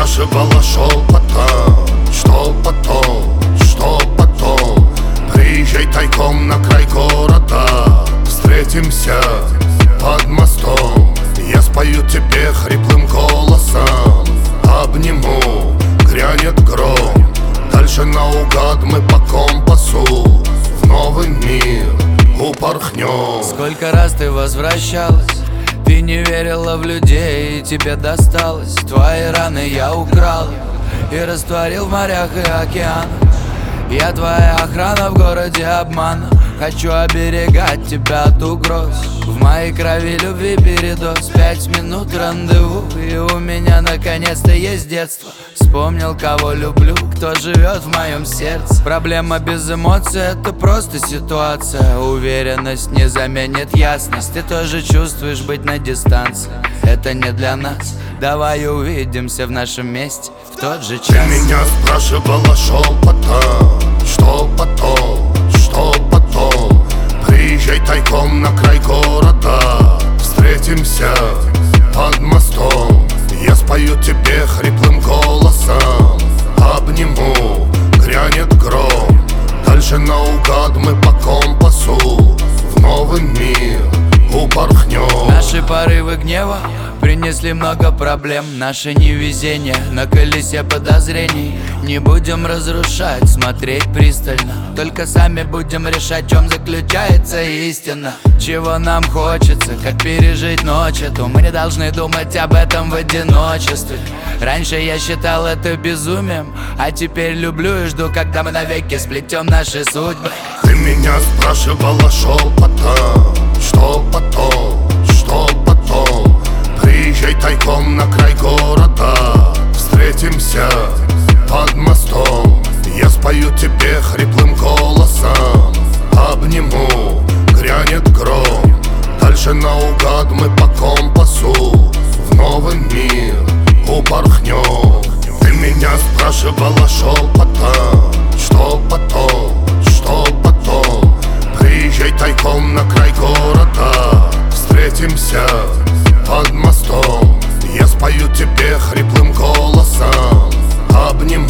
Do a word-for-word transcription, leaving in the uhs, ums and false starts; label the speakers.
Speaker 1: спрашивала шепотом, что потом, что потом. Приезжай тайком на край города, встретимся под мостом. Я спою тебе хриплым голосом, обниму, грянет гром. Дальше наугад мы по компасу в новый мир упорхнем.
Speaker 2: Сколько раз ты возвращалась, ты не верила в людей, и тебе досталось. Твои раны я украл и растворил в морях и океанах. Я твоя охрана в городе обмана. Хочу оберегать тебя от угроз. В моей крови любви передоз. Пять минут рандеву, и у меня наконец-то есть детство. Вспомнил, кого люблю, кто живет в моем сердце. Проблема без эмоций — это просто ситуация. Уверенность не заменит ясность. Ты тоже чувствуешь быть на дистанции. Это не для нас. Давай увидимся в нашем месте в тот же час.
Speaker 1: Ты меня спрашивала шепотом, что потом, что потом. Приезжай тайком на край города, встретимся под мостом. Я спою тебе хриплым голосом, обниму, грянет гром. Дальше наугад мы по компасу в новый мир упорхнем.
Speaker 2: Наши порывы гнева принесли много проблем. Наше невезение на колесе подозрений. Не будем разрушать, смотреть пристально. Только сами будем решать, в чем заключается истина. Чего нам хочется, как пережить ночь эту. Мы не должны думать об этом в одиночестве. Раньше я считал это безумием, а теперь люблю и жду, когда мы навеки сплетем наши судьбы.
Speaker 1: Ты меня спрашивала шепотом, что потом, что потом. Приезжай тайком на край города, встретимся под мостом. Я спою тебе хриплым голосом, обниму, грянет гром. Дальше наугад мы по компасу в новый мир упорхнем. Ты меня спрашивала шепотом, что потом, что потом. Приезжай тайком на край города, встретимся под мостом. Я спою тебе хриплым голосом, обниму.